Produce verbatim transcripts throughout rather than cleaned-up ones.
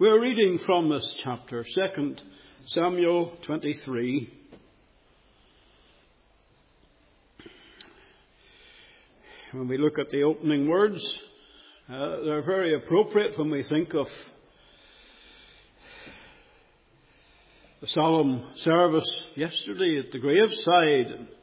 We're reading from this chapter, Second Samuel twenty-three. When we look at the opening words, uh, they're very appropriate when we think of the solemn service yesterday at the graveside, and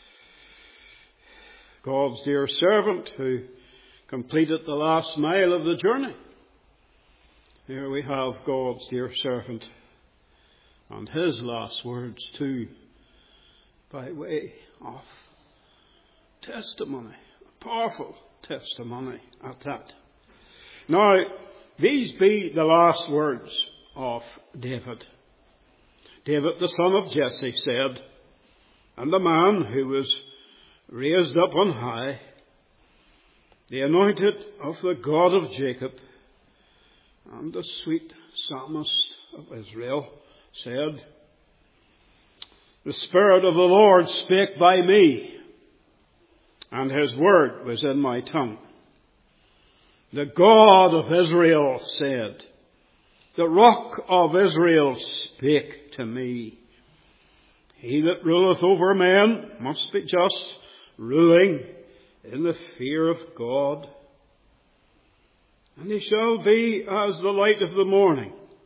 God's dear servant who completed the last mile of the journey. Here we have God's dear servant and his last words too, by way of testimony, a powerful testimony at that. Now, these be the last words of David. David, the son of Jesse, said, and the man who was raised up on high, the anointed of the God of Jacob, and the sweet psalmist of Israel, said, the Spirit of the Lord spake by me, and his word was in my tongue. The God of Israel said, the Rock of Israel spake to me. He that ruleth over men must be just, ruling in the fear of God. And he shall be as the light of the morning,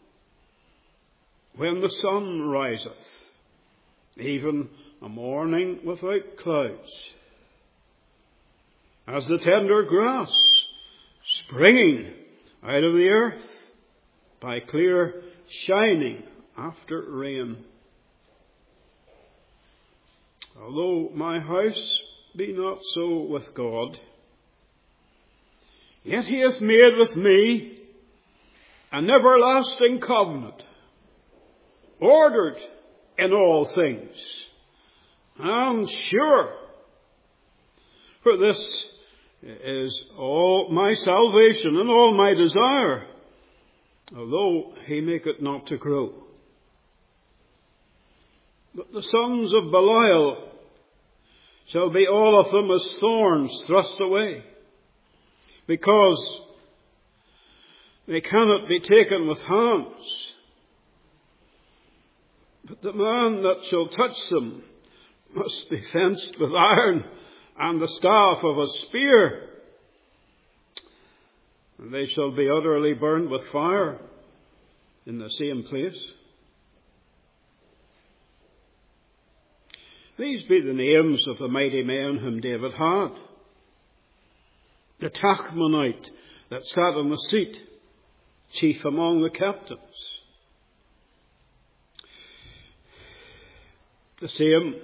when the sun riseth, even a morning without clouds. As the tender grass springing out of the earth by clear shining after rain. Although my house be not so with God, yet he hath made with me an everlasting covenant, ordered in all things, and sure. For this is all my salvation and all my desire, although he make it not to grow. But the sons of Belial shall be all of them as thorns thrust away, because they cannot be taken with hands. But the man that shall touch them must be fenced with iron and the staff of a spear, and they shall be utterly burned with fire in the same place. These be the names of the mighty men whom David had. The Tachmonite that sat on the seat, chief among the captains. The same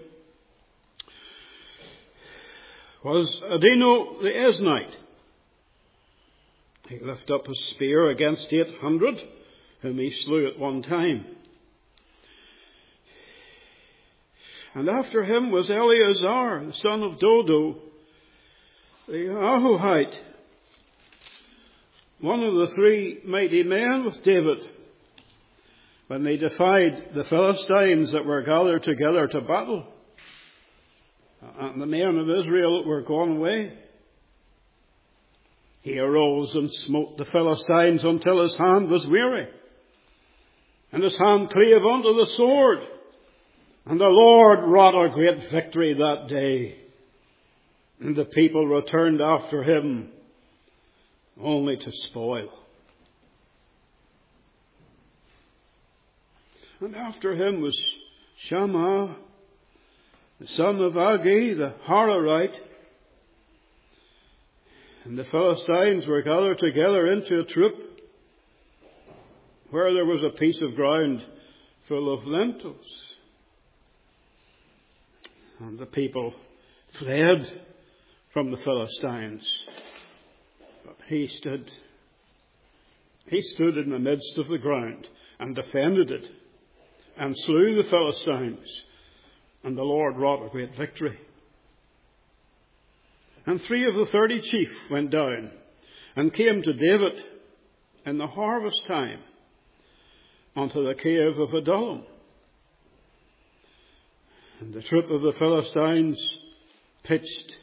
was Adino the Eznite. He lifted up his spear against eight hundred, whom he slew at one time. And after him was Eleazar, the son of Dodo, the Ahohite, one of the three mighty men with David, when they defied the Philistines that were gathered together to battle, and the men of Israel were gone away. He arose and smote the Philistines until his hand was weary, and his hand clave unto the sword. And the Lord wrought a great victory that day, and the people returned after him only to spoil. And after him was Shammah, the son of Agi, the Hararite. And the Philistines were gathered together into a troop, where there was a piece of ground full of lentils. And the people fled from the Philistines. But he stood. He stood in the midst of the ground and defended it, and slew the Philistines. And the Lord wrought a great victory. And three of the thirty chief went down and came to David in the harvest time unto the cave of Adullam. And the troop of the Philistines pitched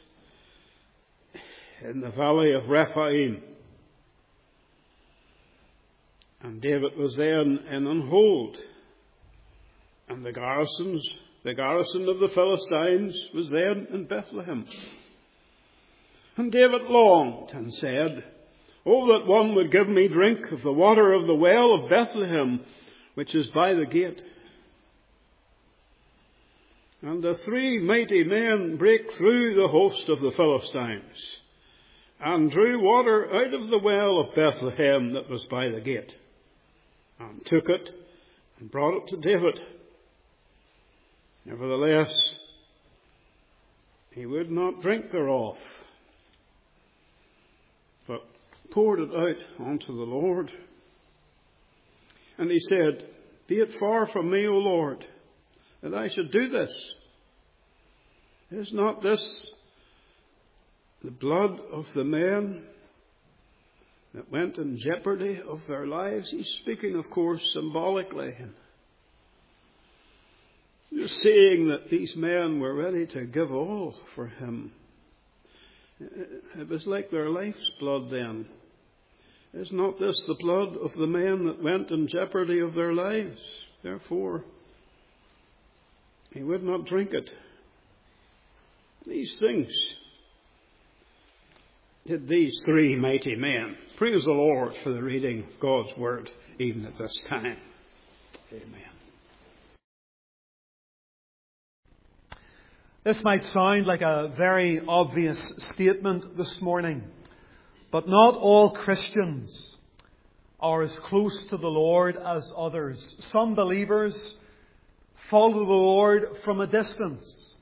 in the valley of Rephaim. And David was then in an hold. And the garrisons, the garrison of the Philistines was then in Bethlehem. And David longed and said, "Oh, that one would give me drink of the water of the well of Bethlehem, which is by the gate." And the three mighty men brake through the host of the Philistines, and drew water out of the well of Bethlehem that was by the gate, and took it and brought it to David. Nevertheless, he would not drink thereof, but poured it out unto the Lord. And he said, "Be it far from me, O Lord, that I should do this. Is not this the blood of the men that went in jeopardy of their lives?" He's speaking, of course, symbolically. Just saying that these men were ready to give all for him. It was like their life's blood then. Is not this the blood of the men that went in jeopardy of their lives? Therefore, he would not drink it. These things did these three mighty men. Praise the Lord for the reading of God's word, even at this time. Amen. This might sound like a very obvious statement this morning, but not all Christians are as close to the Lord as others. Some believers follow the Lord from a distance.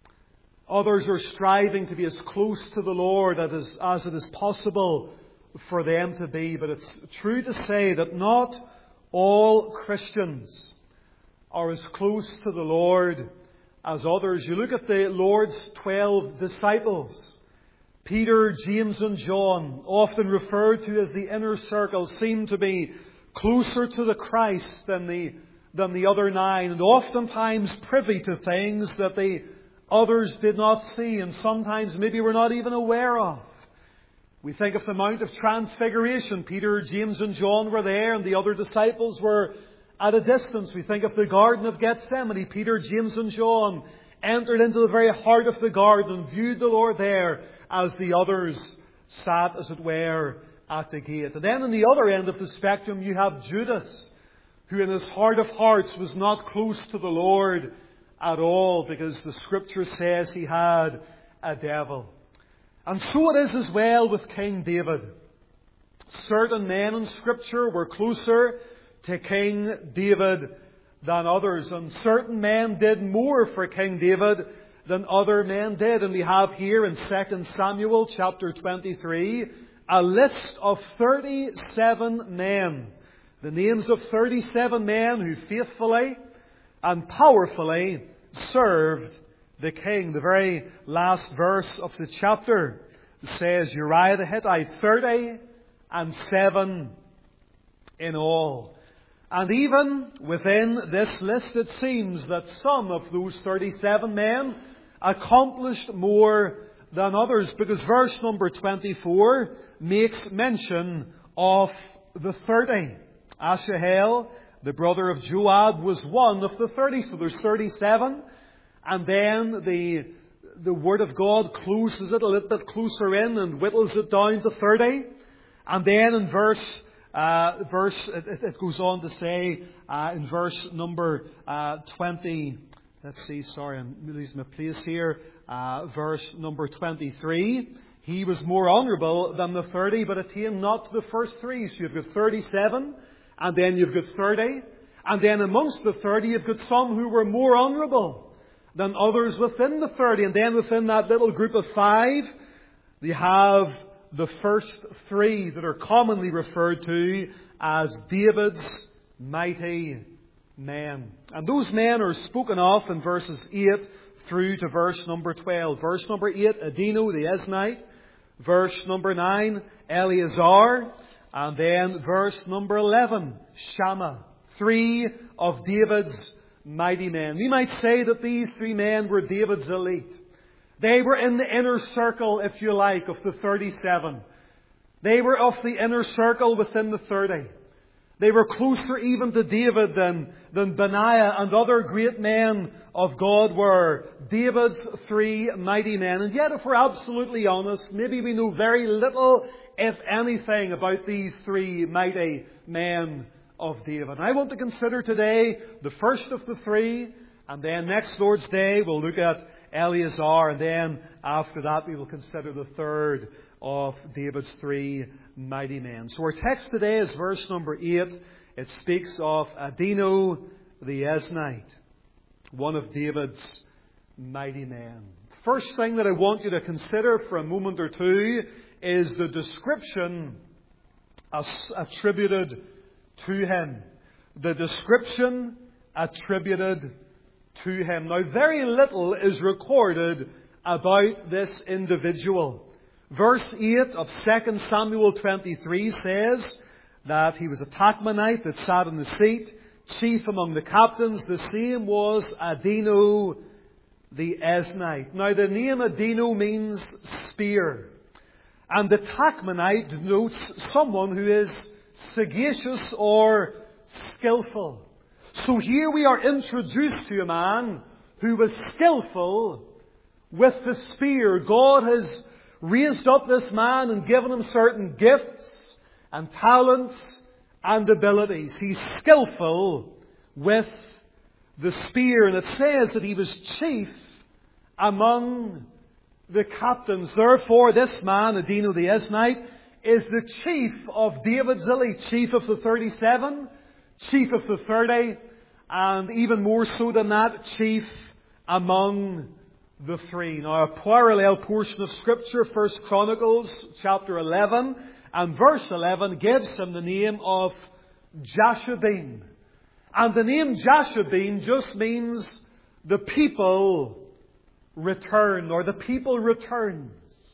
Others are striving to be as close to the Lord as, as it is possible for them to be. But it's true to say that not all Christians are as close to the Lord as others. You look at the Lord's twelve disciples. Peter, James and John, often referred to as the inner circle, seem to be closer to the Christ than the, than the other nine, and oftentimes privy to things that the others did not see, and sometimes maybe were not even aware of. We think of the Mount of Transfiguration. Peter, James and John were there, and the other disciples were at a distance. We think of the Garden of Gethsemane. Peter, James and John entered into the very heart of the garden and viewed the Lord there as the others sat, as it were, at the gate. And then on the other end of the spectrum you have Judas, who in his heart of hearts was not close to the Lord at all, because the Scripture says he had a devil. And so it is as well with King David. Certain men in Scripture were closer to King David than others, and certain men did more for King David than other men did. And we have here in Second Samuel chapter twenty-three a list of thirty-seven men, the names of thirty-seven men who faithfully and powerfully served the king. The very last verse of the chapter says Uriah the Hittite, thirty and seven in all. And even within this list, it seems that some of those thirty-seven men accomplished more than others, because verse number twenty-four makes mention of the thirty. Asahel, the brother of Joab, was one of the thirty. So there's thirty-seven. And then the, the Word of God closes it a little bit closer in and whittles it down to thirty. And then in verse Uh, verse, it, it goes on to say, uh, in verse number uh, twenty, let's see, sorry, I'm losing my place here, uh, verse number twenty-three, he was more honourable than the thirty, but attained not to the first three. So you've got thirty-seven, and then you've got thirty, and then amongst the thirty you've got some who were more honourable than others within the thirty, and then within that little group of five, you have the first three that are commonly referred to as David's mighty men. And those men are spoken of in verses eight through to verse number twelve. Verse number eight, Adino the Eznite. Verse number nine, Eleazar. And then verse number eleven, Shammah. Three of David's mighty men. We might say that these three men were David's elite. They were in the inner circle, if you like, of the thirty-seven. They were of the inner circle within the thirty. They were closer even to David than, than Benaiah and other great men of God were. David's three mighty men. And yet, if we're absolutely honest, maybe we know very little, if anything, about these three mighty men of David. And I want to consider today the first of the three, and then next Lord's Day we'll look at Eleazar, and then after that we will consider the third of David's three mighty men. So our text today is verse number eight. It speaks of Adino the Eznite, one of David's mighty men. First thing that I want you to consider for a moment or two is the description attributed to him. The description attributed to him. Now, very little is recorded about this individual. Verse eight of Second Samuel twenty-three says that he was a Tachmonite that sat in the seat, chief among the captains. The same was Adino the Eznite. Now, the name Adino means spear. And the Tachmonite denotes someone who is sagacious or skillful. So here we are introduced to a man who was skillful with the spear. God has raised up this man and given him certain gifts and talents and abilities. He's skillful with the spear. And it says that he was chief among the captains. Therefore, this man, Adino the Eznite, is the chief of David's elite. Chief of the thirty-seven, chief of the thirty, and even more so than that, chief among the three. Now, a parallel portion of Scripture, First Chronicles chapter eleven and verse eleven, gives him the name of Jashabin. And the name Jashabin just means the people return, or the people returns.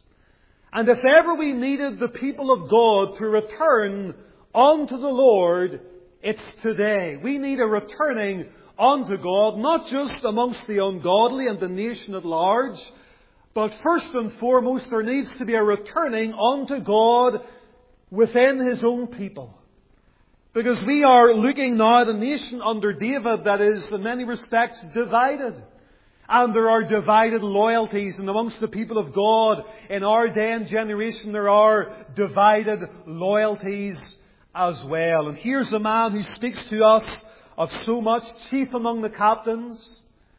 And if ever we needed the people of God to return unto the Lord, it's today. We need a returning unto God, not just amongst the ungodly and the nation at large, but first and foremost there needs to be a returning unto God within His own people. Because we are looking now at a nation under David that is in many respects divided. And there are divided loyalties. And amongst the people of God in our day and generation there are divided loyalties as well. And here's a man who speaks to us of so much. Chief among the captains,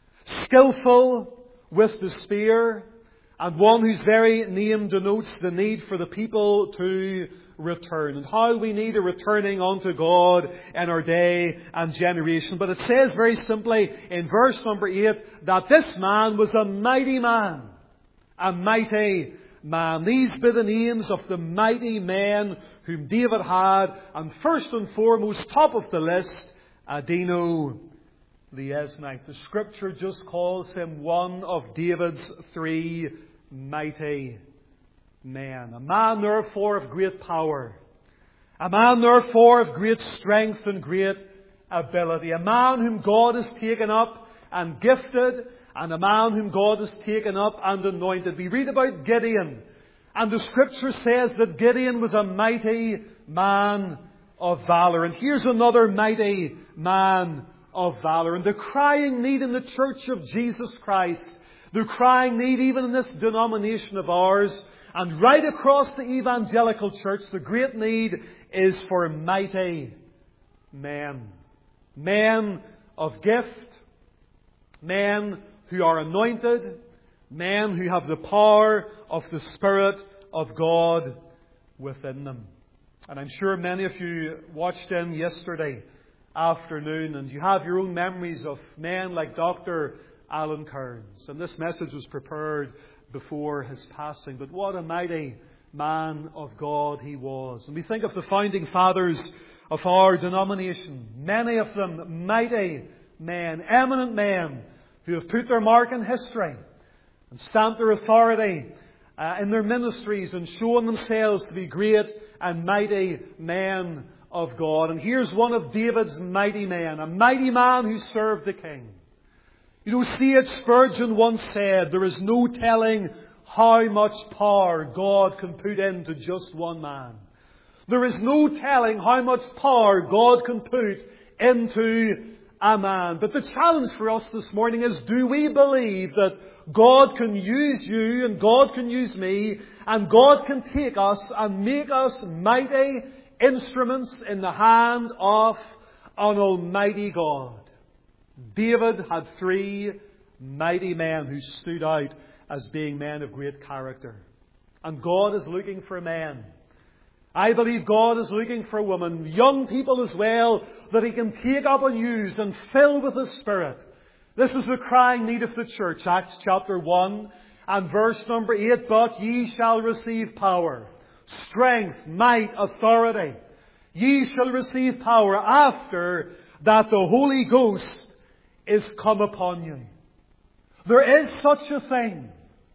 skillful with the spear, and one whose very name denotes the need for the people to return. And how we need a returning unto God in our day and generation. But it says very simply in verse number eight that this man was a mighty man. A mighty man. These be the names of the mighty men whom David had. And first and foremost, top of the list, Adino the Eznite. The Scripture just calls him one of David's three mighty men. A man, therefore, of great power. A man, therefore, of great strength and great ability. A man whom God has taken up and gifted, and a man whom God has taken up and anointed. We read about Gideon, and the Scripture says that Gideon was a mighty man of valor. And here's another mighty man of valor. And the crying need in the Church of Jesus Christ, the crying need even in this denomination of ours, and right across the evangelical church, the great need is for mighty men. Men of gift, men who are anointed, men who have the power of the Spirit of God within them. And I'm sure many of you watched in yesterday afternoon, and you have your own memories of men like Doctor Alan Kearns. And this message was prepared before his passing. But what a mighty man of God he was. And we think of the founding fathers of our denomination. Many of them mighty men, eminent men, who have put their mark in history and stamped their authority uh, in their ministries and shown themselves to be great and mighty men of God. And here's one of David's mighty men, a mighty man who served the king. You know, C H Spurgeon once said, there is no telling how much power God can put into just one man. There is no telling how much power God can put into a man. But the challenge for us this morning is, do we believe that God can use you and God can use me and God can take us and make us mighty instruments in the hand of an almighty God? David had three mighty men who stood out as being men of great character. And God is looking for men. I believe God is looking for women, young people as well, that He can take up and use and fill with His Spirit. This is the crying need of the church. Acts chapter one and verse number eight. But ye shall receive power, strength, might, authority. Ye shall receive power after that the Holy Ghost is come upon you. There is such a thing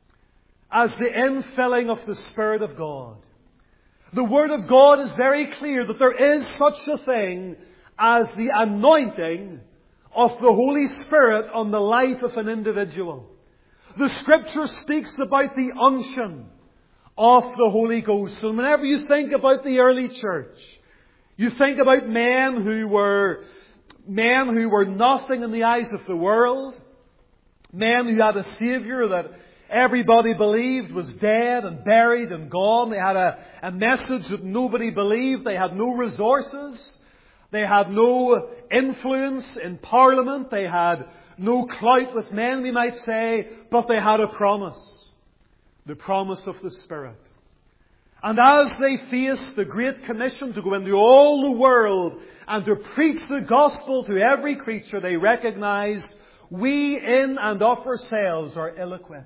as the infilling of the Spirit of God. The Word of God is very clear that there is such a thing as the anointing of the Holy Spirit on the life of an individual. The Scripture speaks about the unction of the Holy Ghost. And whenever you think about the early church, you think about men who were men who were nothing in the eyes of the world, men who had a Saviour that everybody believed was dead and buried and gone. They had a, a message that nobody believed. They had no resources. They had no influence in Parliament. They had no clout with men, we might say. But they had a promise. The promise of the Spirit. And as they faced the Great Commission to go into all the world and to preach the gospel to every creature, they recognized we in and of ourselves are ill-equipped.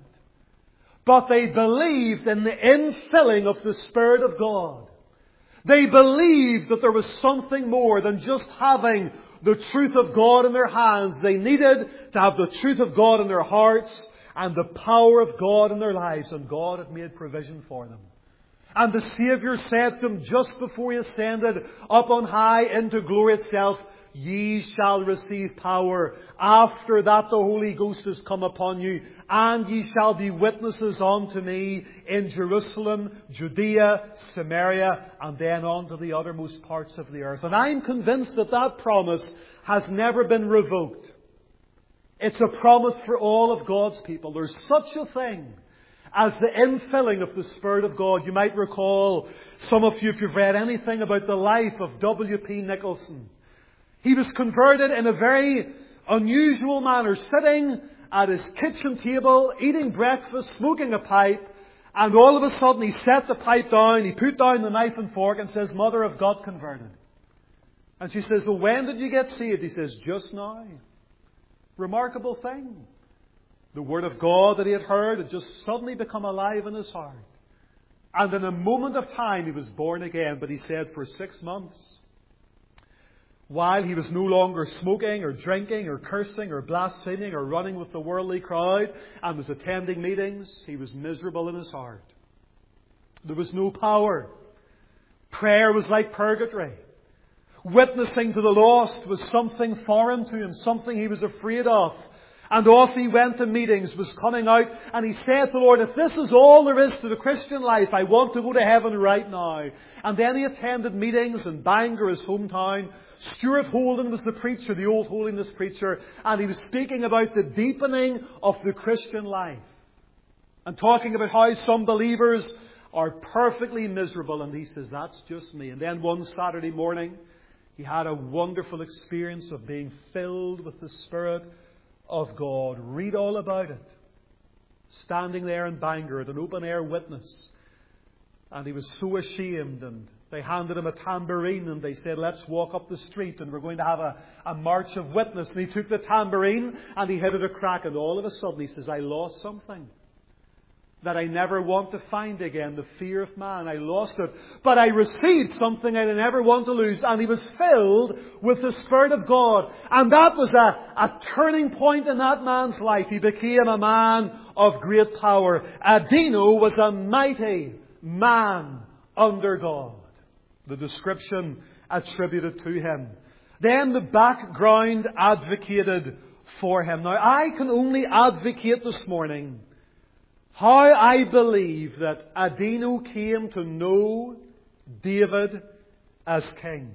But they believed in the infilling of the Spirit of God. They believed that there was something more than just having the truth of God in their hands. They needed to have the truth of God in their hearts and the power of God in their lives. And God had made provision for them. And the Saviour said to them just before He ascended up on high into glory itself, ye shall receive power after that the Holy Ghost is come upon you, and ye shall be witnesses unto me in Jerusalem, Judea, Samaria, and then on to the uttermost parts of the earth. And I'm convinced that that promise has never been revoked. It's a promise for all of God's people. There's such a thing as the infilling of the Spirit of God. You might recall, some of you, if you've read anything about the life of W P Nicholson, he was converted in a very unusual manner, sitting at his kitchen table, eating breakfast, smoking a pipe, and all of a sudden he set the pipe down, he put down the knife and fork and says, Mother, I've got converted. And she says, well, when did you get saved? He says, just now. Remarkable thing. The Word of God that he had heard had just suddenly become alive in his heart. And in a moment of time he was born again. But he said for six months, while he was no longer smoking or drinking or cursing or blaspheming or running with the worldly crowd and was attending meetings, he was miserable in his heart. There was no power. Prayer was like purgatory. Witnessing to the lost was something foreign to him, something he was afraid of. And off he went to meetings, was coming out, and he said to the Lord, if this is all there is to the Christian life, I want to go to heaven right now. And then he attended meetings in Bangor, his hometown. Stuart Holden was the preacher, the old holiness preacher, and he was speaking about the deepening of the Christian life. And talking about how some believers are perfectly miserable. And he says, that's just me. And then one Saturday morning, he had a wonderful experience of being filled with the Spirit of God. Read all about it. Standing there in Bangor at an open-air witness. And he was so ashamed, and they handed him a tambourine and they said, let's walk up the street and we're going to have a, a march of witness. And he took the tambourine and he hit it a crack, and all of a sudden he says, I lost something that I never want to find again, the fear of man. I lost it. But I received something I never want to lose. And he was filled with the Spirit of God. And that was a, a turning point in that man's life. He became a man of great power. Adino was a mighty man under God. The description attributed to him. Then the background advocated for him. Now, I can only advocate this morning how I believe that Adino came to know David as king.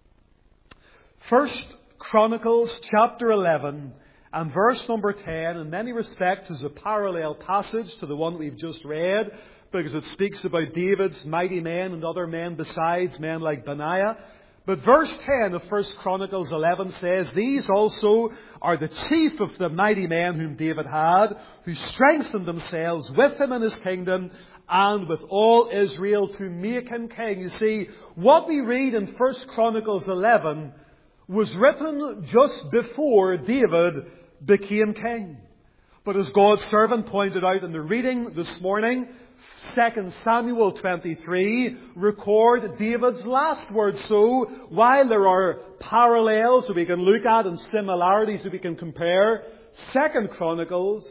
First Chronicles chapter eleven and verse number ten in many respects is a parallel passage to the one we've just read, because it speaks about David's mighty men and other men besides, men like Benaiah. But verse ten of First Chronicles eleven says, "These also are the chief of the mighty men whom David had, who strengthened themselves with him in his kingdom and with all Israel to make him king." You see, what we read in First Chronicles eleven was written just before David became king. But as God's servant pointed out in the reading this morning, Second Samuel twenty-three record David's last words. So, while there are parallels that we can look at and similarities that we can compare, Second Chronicles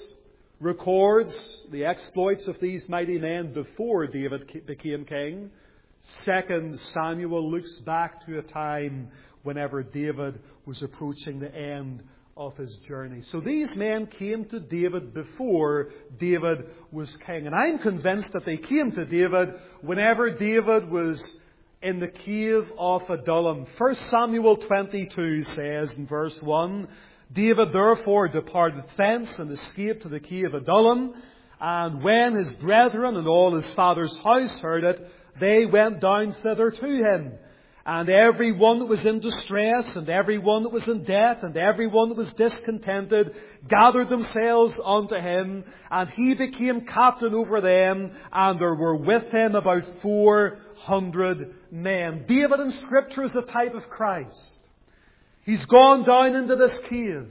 records the exploits of these mighty men before David became king. Second Samuel looks back to a time whenever David was approaching the end of his journey. So these men came to David before David was king. And I'm convinced that they came to David whenever David was in the cave of Adullam. First Samuel twenty-two says in verse one, "David therefore departed thence and escaped to the cave of Adullam. And when his brethren and all his father's house heard it, they went down thither to him. And every one that was in distress, and every one that was in debt, and every one that was discontented, gathered themselves unto him, and he became captain over them, and there were with him about four hundred men." David in Scripture is a type of Christ. He's gone down into this cave.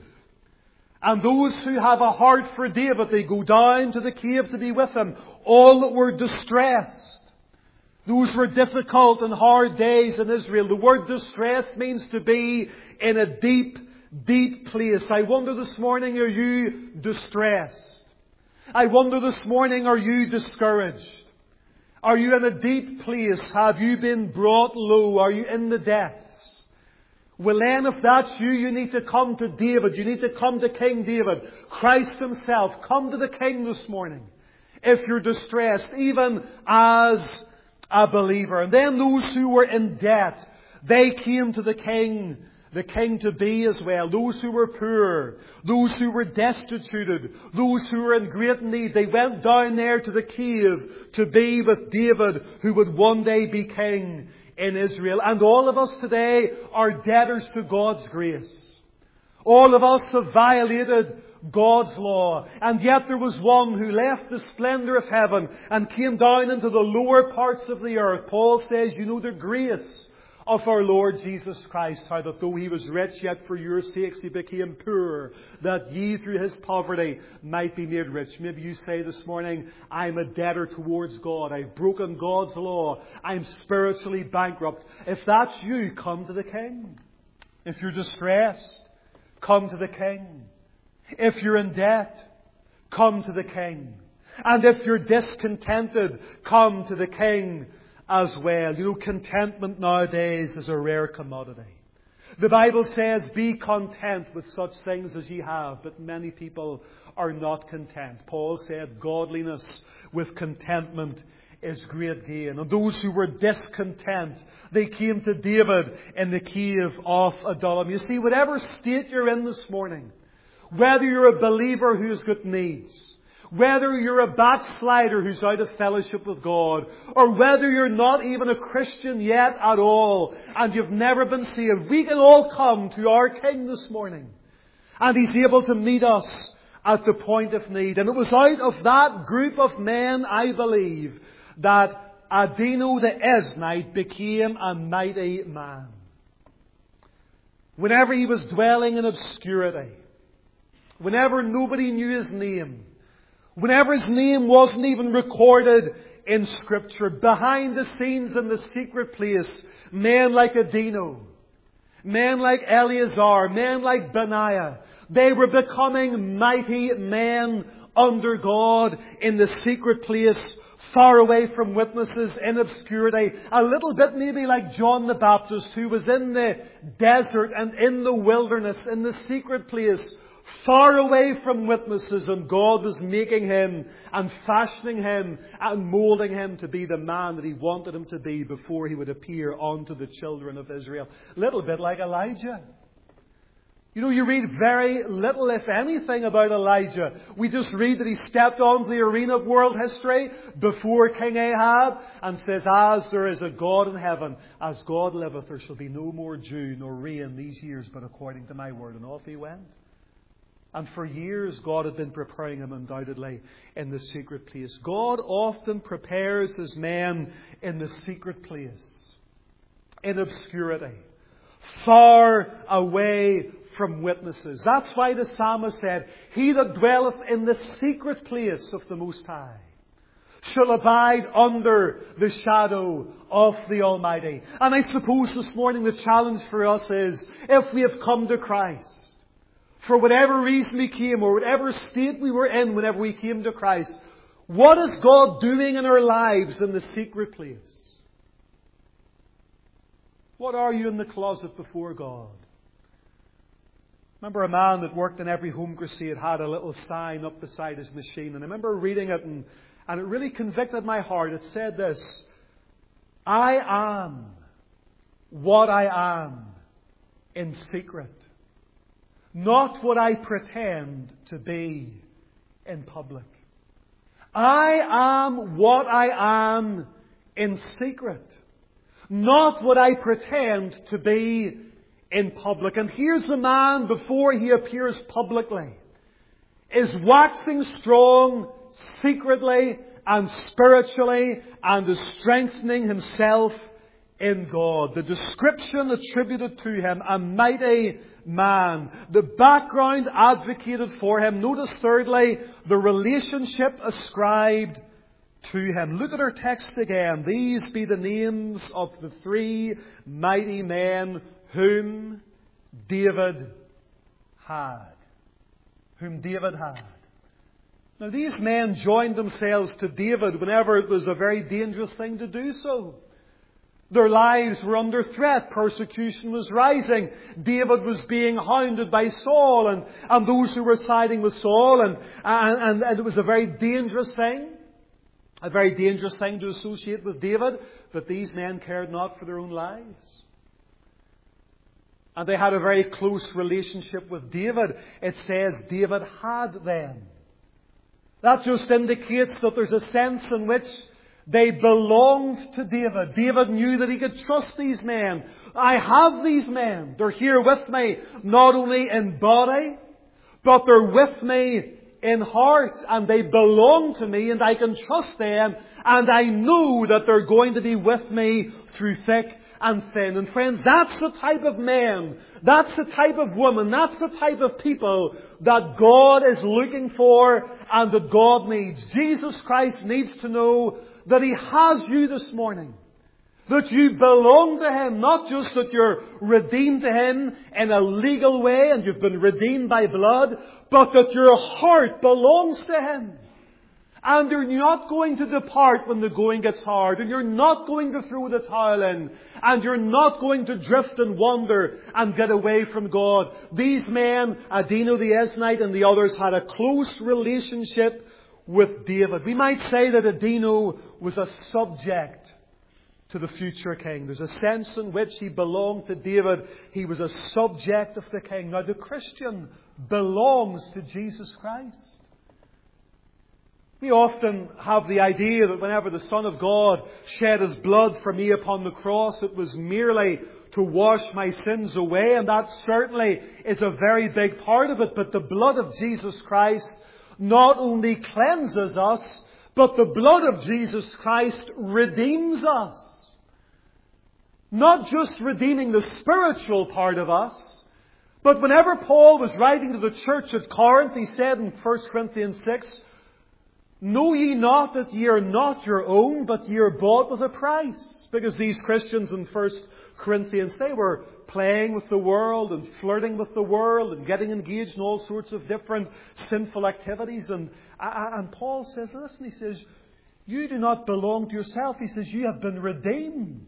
And those who have a heart for David, they go down to the cave to be with him. All that were distressed. Those were difficult and hard days in Israel. The word distress means to be in a deep, deep place. I wonder this morning, are you distressed? I wonder this morning, are you discouraged? Are you in a deep place? Have you been brought low? Are you in the depths? Well then, if that's you, you need to come to David. You need to come to King David, Christ himself. Come to the King this morning. If you're distressed, even as a believer. And then those who were in debt, they came to the King, the King to be as well. Those who were poor, those who were destituted, those who were in great need, they went down there to the cave to be with David, who would one day be king in Israel. And all of us today are debtors to God's grace. All of us have violated God's law. And yet there was one who left the splendour of heaven and came down into the lower parts of the earth. Paul says, you know the grace of our Lord Jesus Christ, how that though he was rich, yet for your sakes he became poor, that ye through his poverty might be made rich. Maybe you say this morning, I'm a debtor towards God. I've broken God's law. I'm spiritually bankrupt. If that's you, come to the King. If you're distressed, come to the King. If you're in debt, come to the King. And if you're discontented, come to the King as well. You know, contentment nowadays is a rare commodity. The Bible says, be content with such things as ye have, but many people are not content. Paul said, godliness with contentment is great gain. And those who were discontent, they came to David in the cave of Adullam. You see, whatever state you're in this morning, whether you're a believer who's got needs, whether you're a backslider who's out of fellowship with God, or whether you're not even a Christian yet at all, and you've never been saved, we can all come to our King this morning. And He's able to meet us at the point of need. And it was out of that group of men, I believe, that Adino the Eznite became a mighty man. Whenever he was dwelling in obscurity, whenever nobody knew his name, whenever his name wasn't even recorded in Scripture, behind the scenes in the secret place, men like Adino, men like Eleazar, men like Benaiah, they were becoming mighty men under God in the secret place, far away from witnesses, in obscurity. A little bit maybe like John the Baptist, who was in the desert and in the wilderness, in the secret place, far away from witnesses, and God was making him and fashioning him and moulding him to be the man that he wanted him to be before he would appear unto the children of Israel. A little bit like Elijah. You know, you read very little, if anything, about Elijah. We just read that he stepped onto the arena of world history before King Ahab and says, as there is a God in heaven, as God liveth, there shall be no more dew nor rain these years, but according to my word. And off he went. And for years God had been preparing him undoubtedly in the secret place. God often prepares his men in the secret place, in obscurity, far away from witnesses. That's why the psalmist said, he that dwelleth in the secret place of the Most High shall abide under the shadow of the Almighty. And I suppose this morning the challenge for us is, if we have come to Christ, for whatever reason we came, or whatever state we were in whenever we came to Christ, what is God doing in our lives in the secret place? What are you in the closet before God? I remember a man that worked in every home crusade had a little sign up beside his machine. And I remember reading it, and, and it really convicted my heart. It said this: I am what I am in secret, not what I pretend to be in public. I am what I am in secret, not what I pretend to be in public. And here's the man, before he appears publicly, is waxing strong secretly and spiritually, and is strengthening himself in God. The description attributed to him, a mighty man. The background advocated for him. Notice thirdly, the relationship ascribed to him. Look at our text again. These be the names of the three mighty men whom David had. Whom David had. Now these men joined themselves to David whenever it was a very dangerous thing to do so. Their lives were under threat. Persecution was rising. David was being hounded by Saul and, and those who were siding with Saul. And, and, and it was a very dangerous thing. A very dangerous thing to associate with David. But these men cared not for their own lives. And they had a very close relationship with David. It says David had them. That just indicates that there's a sense in which they belonged to David. David knew that he could trust these men. I have these men. They're here with me, not only in body, but they're with me in heart. And they belong to me, and I can trust them. And I know that they're going to be with me through thick and thin. And friends, that's the type of men, that's the type of woman, that's the type of people that God is looking for and that God needs. Jesus Christ needs to know that He has you this morning. That you belong to Him. Not just that you're redeemed to Him in a legal way and you've been redeemed by blood, but that your heart belongs to Him. And you're not going to depart when the going gets hard. And you're not going to throw the towel in. And you're not going to drift and wander and get away from God. These men, Adino the Esnite and the others, had a close relationship with David. We might say that Adino was a subject to the future king. There's a sense in which he belonged to David. He was a subject of the king. Now the Christian belongs to Jesus Christ. We often have the idea that whenever the Son of God shed His blood for me upon the cross, it was merely to wash my sins away, and that certainly is a very big part of it. But the blood of Jesus Christ not only cleanses us, but the blood of Jesus Christ redeems us. Not just redeeming the spiritual part of us, but whenever Paul was writing to the church at Corinth, he said in First Corinthians six, "Know ye not that ye are not your own, but ye are bought with a price?" Because these Christians in First Corinthians, they were playing with the world and flirting with the world and getting engaged in all sorts of different sinful activities. And, and Paul says, listen, he says, you do not belong to yourself. He says, you have been redeemed.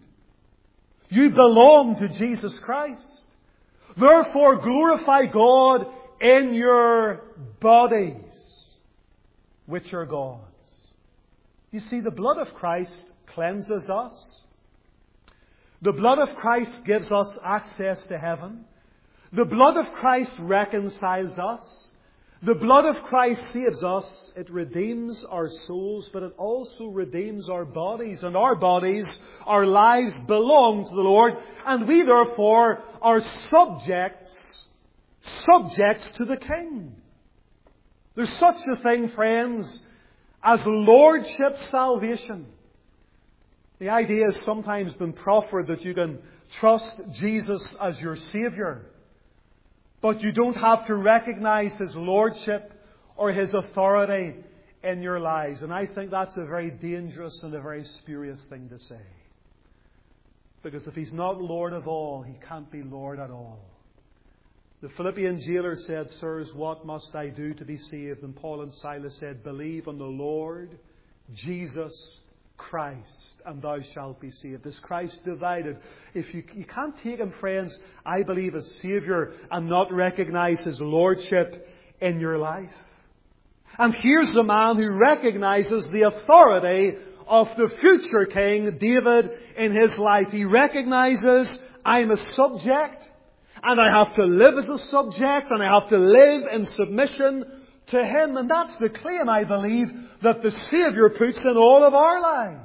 You belong to Jesus Christ. Therefore glorify God in your bodies, which are God's. You see, the blood of Christ cleanses us. The blood of Christ gives us access to heaven. The blood of Christ reconciles us. The blood of Christ saves us. It redeems our souls, but it also redeems our bodies. And our bodies, our lives belong to the Lord. And we therefore are subjects, subjects to the King. There's such a thing, friends, as lordship salvation. The idea has sometimes been proffered that you can trust Jesus as your Saviour, but you don't have to recognize His lordship or His authority in your lives. And I think that's a very dangerous and a very spurious thing to say. Because if He's not Lord of all, He can't be Lord at all. The Philippian jailer said, "Sirs, what must I do to be saved?" And Paul and Silas said, "Believe on the Lord Jesus Christ, and thou shalt be saved." Is Christ divided? If you, you can't take Him, friends, I believe, as Saviour and not recognize His lordship in your life. And here's the man who recognizes the authority of the future king, David, in his life. He recognizes, I'm a subject, and I have to live as a subject, and I have to live in submission to Him. And that's the claim, I believe, that the Saviour puts in all of our lives.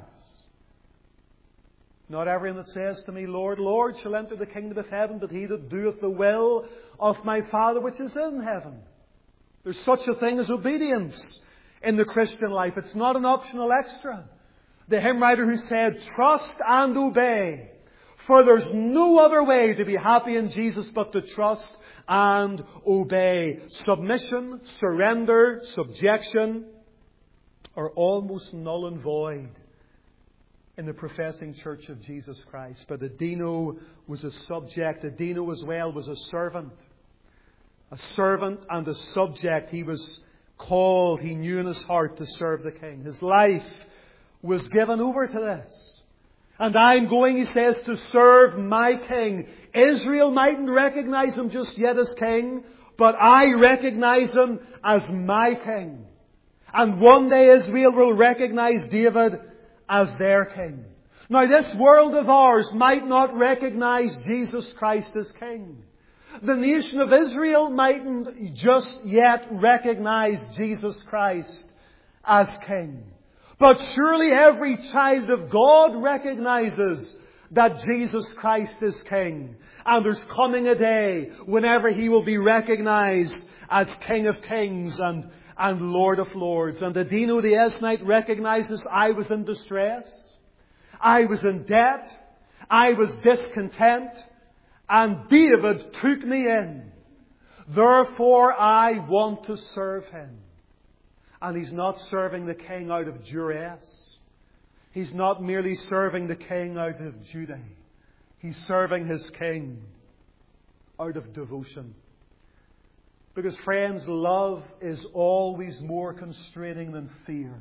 Not everyone that says to me, "Lord, Lord," shall enter the kingdom of heaven, but he that doeth the will of my Father which is in heaven. There's such a thing as obedience in the Christian life. It's not an optional extra. The hymn writer who said, "Trust and obey, for there's no other way to be happy in Jesus but to trust and obey." Submission, surrender, subjection are almost null and void in the professing Church of Jesus Christ. But Adino was a subject. Adino as well was a servant. A servant and a subject. He was called, he knew in his heart, to serve the King. His life was given over to this. And I'm going, he says, to serve my King. Israel mightn't recognize Him just yet as King, but I recognize Him as my King. And one day Israel will recognize David as their King. Now, this world of ours might not recognize Jesus Christ as King. The nation of Israel mightn't just yet recognize Jesus Christ as King. But surely every child of God recognizes that Jesus Christ is King. And there's coming a day whenever He will be recognized as King of Kings and, and Lord of Lords. And Adino the Esnite recognizes, I was in distress, I was in debt, I was discontent, and David took me in. Therefore I want to serve Him. And he's not serving the King out of duress. He's not merely serving the King out of duty. He's serving his King out of devotion. Because, friends, love is always more constraining than fear.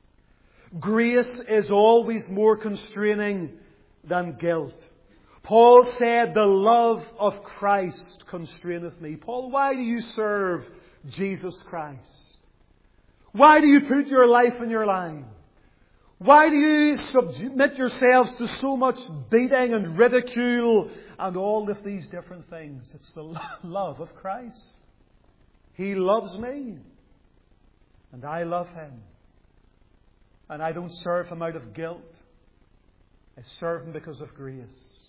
Grace is always more constraining than guilt. Paul said, "The love of Christ constraineth me." Paul, why do you serve Jesus Christ? Why do you put your life in your line? Why do you submit yourselves to so much beating and ridicule and all of these different things? It's the love of Christ. He loves me, and I love Him. And I don't serve Him out of guilt. I serve Him because of grace.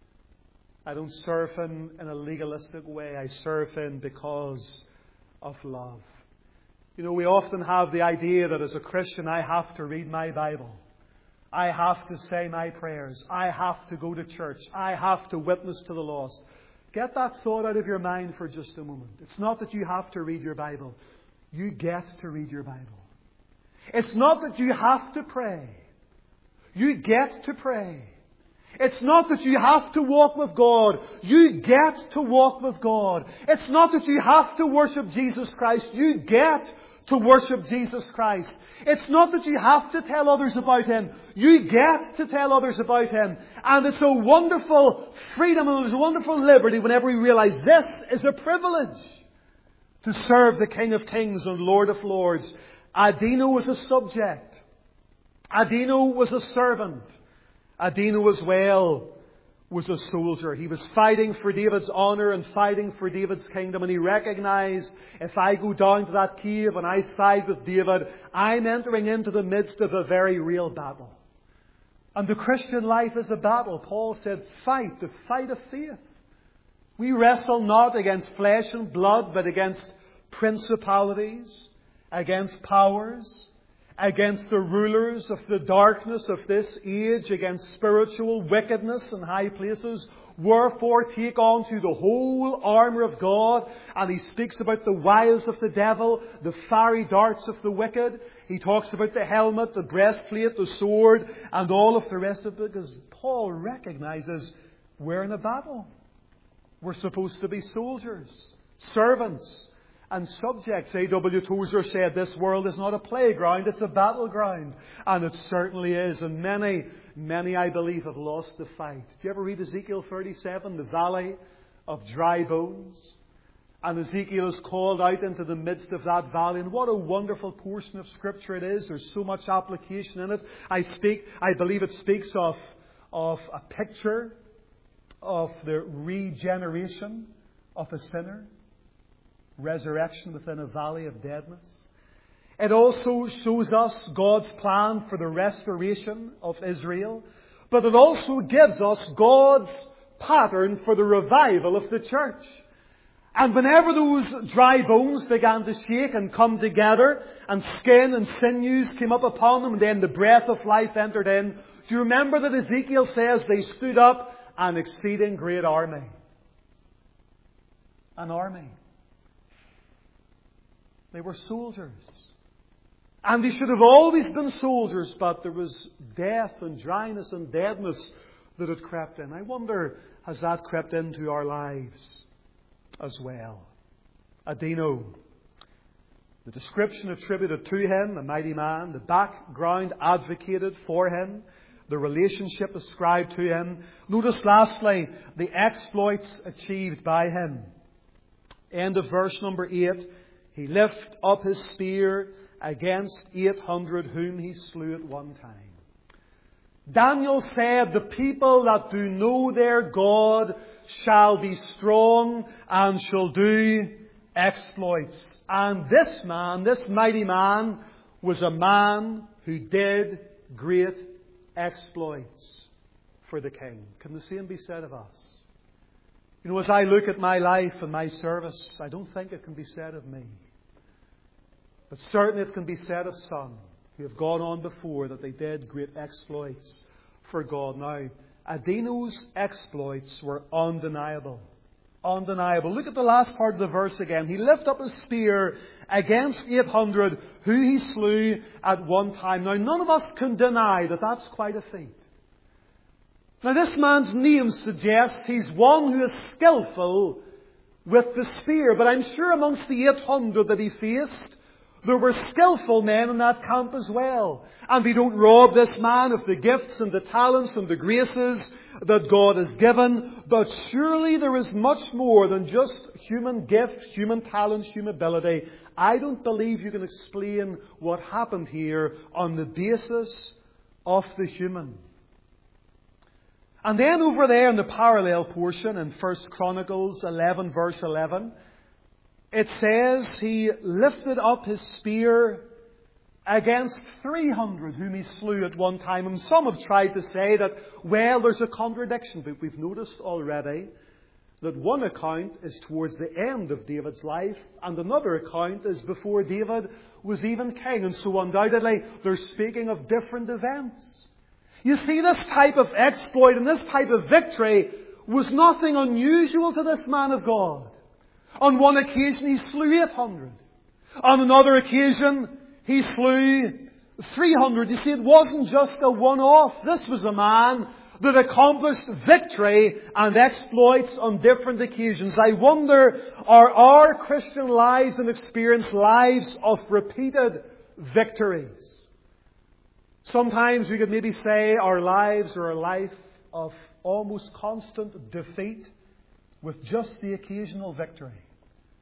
I don't serve Him in a legalistic way. I serve Him because of love. You know, we often have the idea that as a Christian I have to read my Bible. I have to say my prayers. I have to go to church. I have to witness to the lost. Get that thought out of your mind for just a moment. It's not that you have to read your Bible. You get to read your Bible. It's not that you have to pray. You get to pray. It's not that you have to walk with God. You get to walk with God. It's not that you have to worship Jesus Christ. You get to worship Jesus Christ. It's not that you have to tell others about Him. You get to tell others about Him. And it's a wonderful freedom and it's a wonderful liberty whenever we realize this is a privilege. to serve the King of Kings and Lord of Lords. Adino was a subject. Adino was a servant. Adino as well was a soldier. He was fighting for David's honour and fighting for David's kingdom. And he recognised, if I go down to that cave and I side with David, I'm entering into the midst of a very real battle. And the Christian life is a battle. Paul said, fight, the fight of faith. We wrestle not against flesh and blood, but against principalities, against powers, against the rulers of the darkness of this age, against spiritual wickedness in high places. Wherefore take on to the whole armour of God. And he speaks about the wiles of the devil, the fiery darts of the wicked. He talks about the helmet, the breastplate, the sword, and all of the rest of it, because Paul recognises we're in a battle. We're supposed to be soldiers, servants, and subjects. A W Tozer said this world is not a playground, it's a battleground. And it certainly is. And many, many, I believe, have lost the fight. Do you ever read Ezekiel thirty-seven, the valley of dry bones? And Ezekiel is called out into the midst of that valley. And what a wonderful portion of Scripture it is. There's so much application in it. I speak, I believe it speaks of, of a picture of the regeneration of a sinner. Resurrection within a valley of deadness. It also shows us God's plan for the restoration of Israel. But it also gives us God's pattern for the revival of the church. And whenever those dry bones began to shake and come together, and skin and sinews came up upon them, and then the breath of life entered in, do you remember that Ezekiel says they stood up an exceeding great army? An army. They were soldiers. And they should have always been soldiers, but there was death and dryness and deadness that had crept in. I wonder, has that crept into our lives as well? Adino. The description attributed to him, a mighty man. The background advocated for him. The relationship ascribed to him. Notice lastly, the exploits achieved by him. End of verse number eight. He lift up his spear against eight hundred whom he slew at one time. Daniel said, the people that do know their God shall be strong and shall do exploits. And this man, this mighty man, was a man who did great exploits for the king. Can the same be said of us? You know, as I look at my life and my service, I don't think it can be said of me. But certainly it can be said of some who have gone on before that they did great exploits for God. Now, Adino's exploits were undeniable. Undeniable. Look at the last part of the verse again. He lifted up his spear against eight hundred who he slew at one time. Now, none of us can deny that that's quite a feat. Now, this man's name suggests he's one who is skillful with the spear. But I'm sure amongst the eight hundred that he faced, there were skillful men in that camp as well. And we don't rob this man of the gifts and the talents and the graces that God has given. But surely there is much more than just human gifts, human talents, human ability. I don't believe you can explain what happened here on the basis of the human. And then over there in the parallel portion in First Chronicles eleven verse eleven, it says he lifted up his spear against three hundred whom he slew at one time. And some have tried to say that, well, there's a contradiction. But we've noticed already that one account is towards the end of David's life and another account is before David was even king. And so undoubtedly they're speaking of different events. You see, this type of exploit and this type of victory was nothing unusual to this man of God. On one occasion he slew eight hundred. On another occasion he slew three hundred. You see, it wasn't just a one-off. This was a man that accomplished victory and exploits on different occasions. I wonder, are our Christian lives and experience lives of repeated victories? Sometimes we could maybe say our lives are a life of almost constant defeat with just the occasional victory.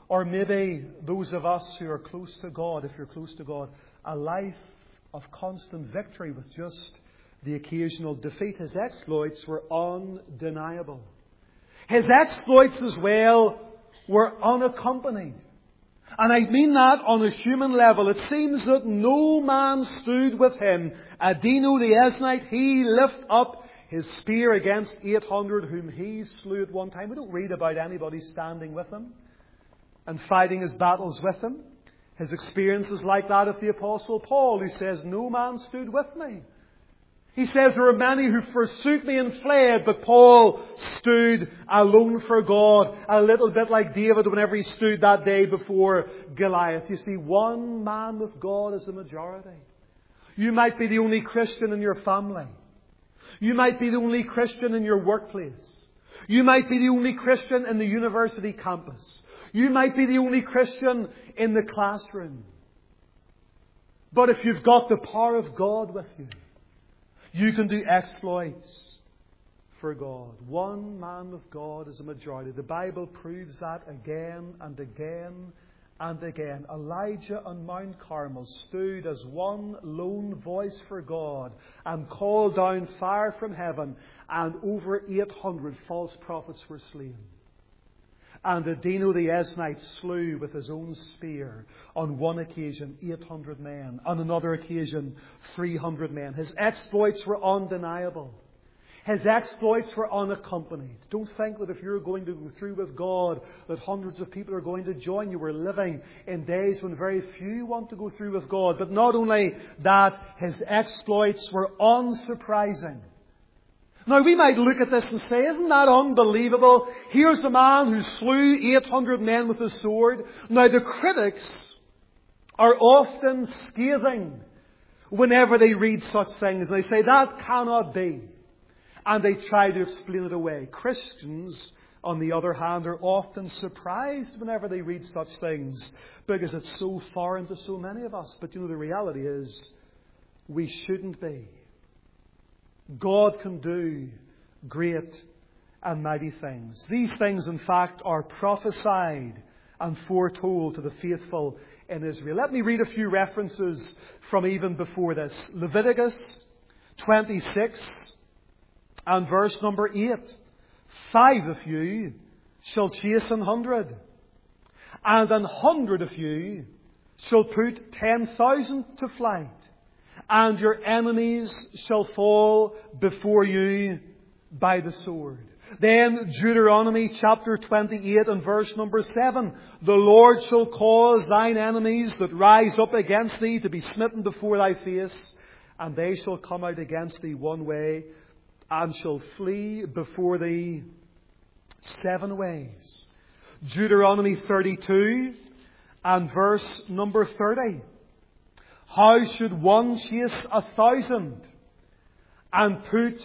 Or maybe those of us who are close to God, if you're close to God, a life of constant victory with just the occasional defeat. His exploits were undeniable. His exploits as well were unaccompanied. And I mean that on a human level. It seems that no man stood with him. Adino the Esnite, he lifted up his spear against eight hundred whom he slew at one time. We don't read about anybody standing with him and fighting his battles with him. His experience is like that of the Apostle Paul, who says, no man stood with me. He says, there are many who forsook me and fled, but Paul stood alone for God, a little bit like David whenever he stood that day before Goliath. You see, one man with God is the majority. You might be the only Christian in your family. You might be the only Christian in your workplace. You might be the only Christian in the university campus. You might be the only Christian in the classroom. But if you've got the power of God with you, you can do exploits for God. One man with God is a majority. The Bible proves that again and again and again. Elijah on Mount Carmel stood as one lone voice for God and called down fire from heaven, and over eight hundred false prophets were slain. And Adino the Esnite slew with his own spear on one occasion eight hundred men. On another occasion three hundred men. His exploits were undeniable. His exploits were unaccompanied. Don't think that if you're going to go through with God that hundreds of people are going to join you. We're living in days when very few want to go through with God. But not only that, his exploits were unsurprising. Now, we might look at this and say, isn't that unbelievable? Here's a man who slew eight hundred men with a sword. Now, the critics are often scathing whenever they read such things. They say, that cannot be. And they try to explain it away. Christians, on the other hand, are often surprised whenever they read such things, because it's so foreign to so many of us. But you know, the reality is, we shouldn't be. God can do great and mighty things. These things, in fact, are prophesied and foretold to the faithful in Israel. Let me read a few references from even before this. Leviticus twenty-six and verse number eight. Five of you shall chase an hundred, and an hundred of you shall put ten thousand to flight. And your enemies shall fall before you by the sword. Then Deuteronomy chapter twenty-eight and verse number seven. The Lord shall cause thine enemies that rise up against thee to be smitten before thy face, and they shall come out against thee one way, and shall flee before thee seven ways. Deuteronomy thirty-two and verse number thirty. How should one chase a thousand and put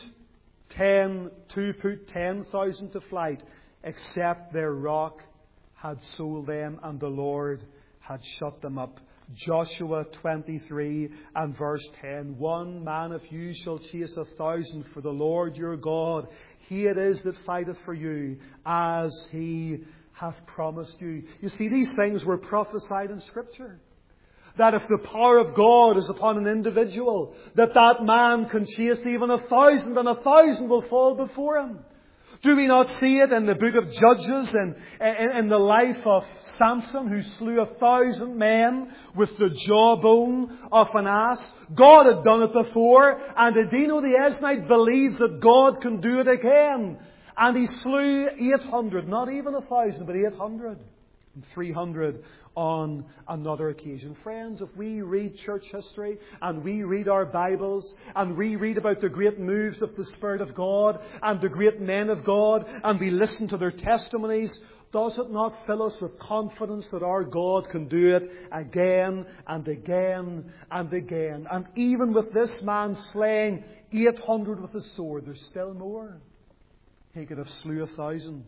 ten to put ten thousand to flight, except their rock had sold them and the Lord had shut them up? Joshua twenty-three and verse ten. One man of you shall chase a thousand, for the Lord your God, He it is that fighteth for you, as He hath promised you. You see, these things were prophesied in Scripture. That if the power of God is upon an individual, that that man can chase even a thousand, and a thousand will fall before him. Do we not see it in the book of Judges and in, in the life of Samson, who slew a thousand men with the jawbone of an ass? God had done it before, and Adino the Esnite believes that God can do it again. And he slew eight hundred, not even a thousand, but eight hundred. And three hundred on another occasion. Friends, if we read church history and we read our Bibles and we read about the great moves of the Spirit of God and the great men of God and we listen to their testimonies, does it not fill us with confidence that our God can do it again and again and again? And even with this man slaying eight hundred with a sword, there's still more. He could have slew a thousand.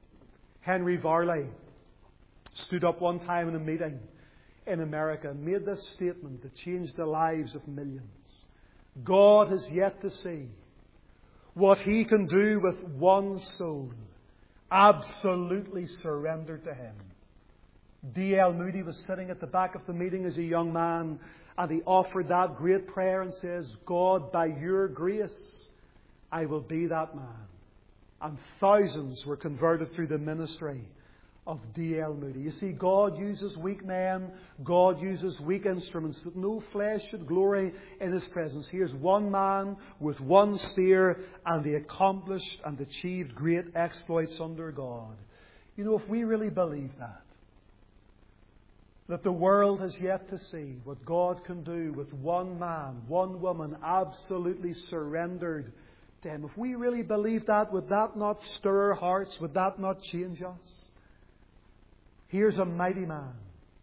Henry Varley stood up one time in a meeting in America and made this statement that changed the lives of millions. God has yet to see what He can do with one soul absolutely surrendered to Him D L Moody was sitting at the back of the meeting as a young man, and he offered that great prayer and says, God, by your grace, I will be that man. And thousands were converted through the ministry of D L Moody. You see, God uses weak men, God uses weak instruments, that no flesh should glory in His presence. Here's one man with one spear, and he accomplished and achieved great exploits under God. You know, if we really believe that, that the world has yet to see what God can do with one man, one woman, absolutely surrendered to Him. If we really believe that, would that not stir our hearts? Would that not change us? Here's a mighty man,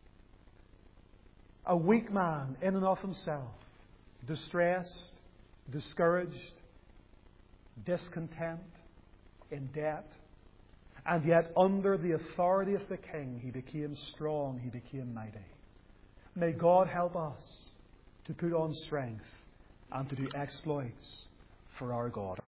a weak man in and of himself, distressed, discouraged, discontent, in debt. And yet, under the authority of the King, he became strong, he became mighty. May God help us to put on strength and to do exploits for our God.